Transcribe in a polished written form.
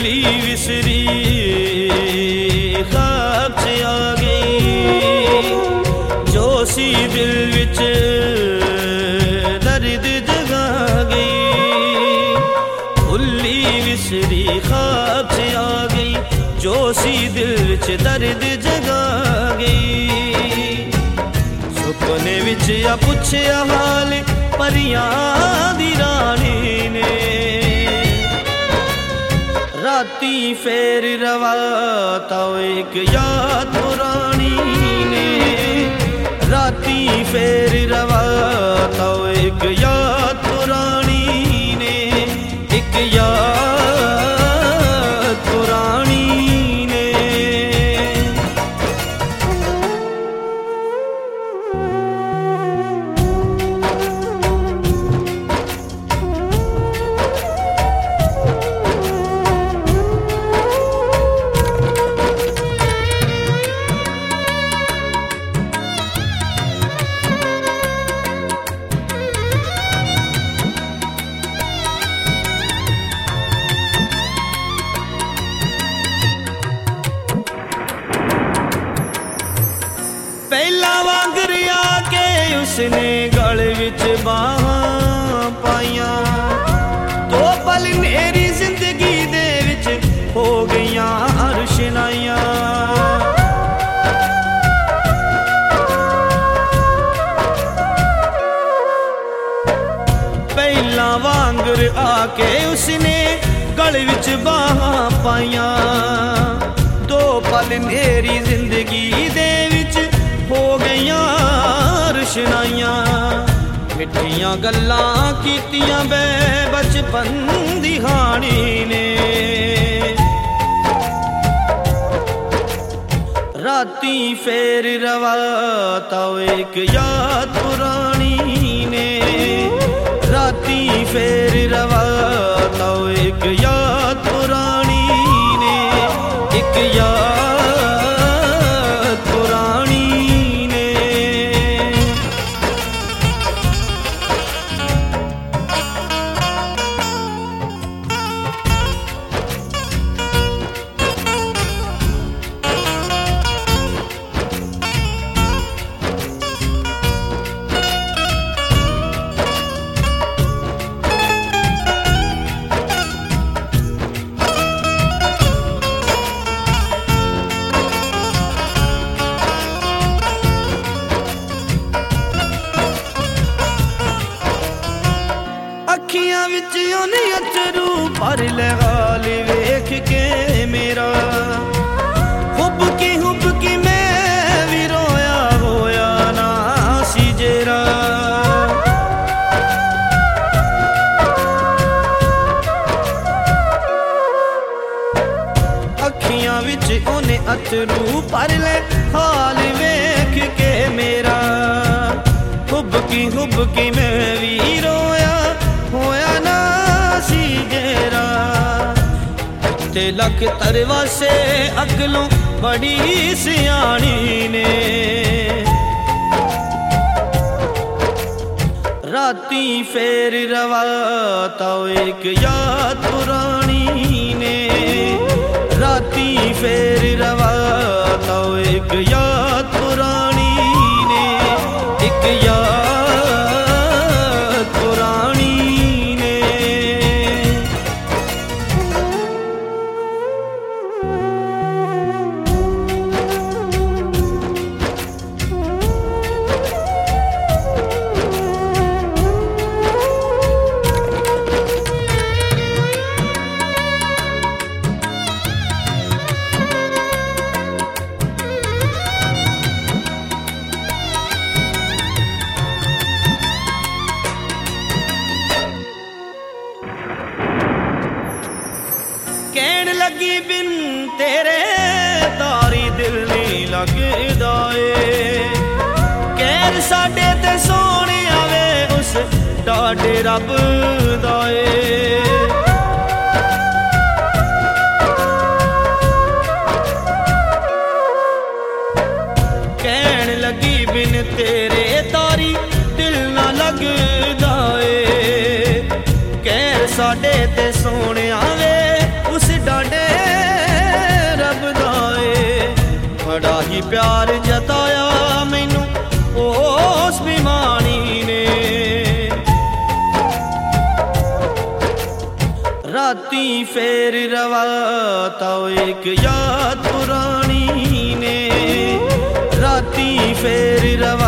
भुल्ली विसरी ख्वाब से आ गई, जो सी दिल विच दर्द जगा गई। भुल्ली विसरी ख्वाब से आ गई, जो सी दिल विच दर्द जगा गई। सुपने विच आ पुछया हाल परियां दी रानी ने, राती फेर रवाता एक याद पुरानी ने। राती फेर रवाता एक याद पुरानी ने, एक याद पुरानी ने। पहला वांगर आके उसने गल विच बाहां पाइया, दो पल मेरी जिंदगी दे विच हो गईयां रुशनाइयां। पहला वांगर आके उसने गल विच बाहां पाइया, दो पल मेरी जिंदगी दे विच हो गईयां रुशनाइयां। मिठियां गल्लां कीतियां बे बचपन दी हानी ने, राती फेर रवाता एक याद पुरानी ने। राती फेर रवाता एक याद पुरानी ने, एक याद पुरानी। अखियां विच ओने अथरू भर ले हाल वेख के मेरा, हुब की मैं भी रोया होया ना सी जेरा। अखियां विच ओने अथरू भर ले हाल वेख के मेरा, हुब की मैं भी रोया होया ना सी जेरा। ते लख तरवा से अकलों बड़ी सियाणी ने, राती फेर रवाता एक याद पुरानी ने। राती फेर रवाता एक याद पुरानी ने, एक याद पुरानी ने। कहन लगी बिन तेरे तारी दिल नहीं लगदा ए, कहर साडे ते सोने आवे उस डाडे रब दा ए। कहन लगी बिन तेरे तारी दिल ना लगदा ए, कहर साडे ते सोने आवे उस डाडे तेरा ही प्यार जताया मैनू उस बेईमानी ने। राती फेर रवाता एक याद पुरानी ने, राती फेर रवा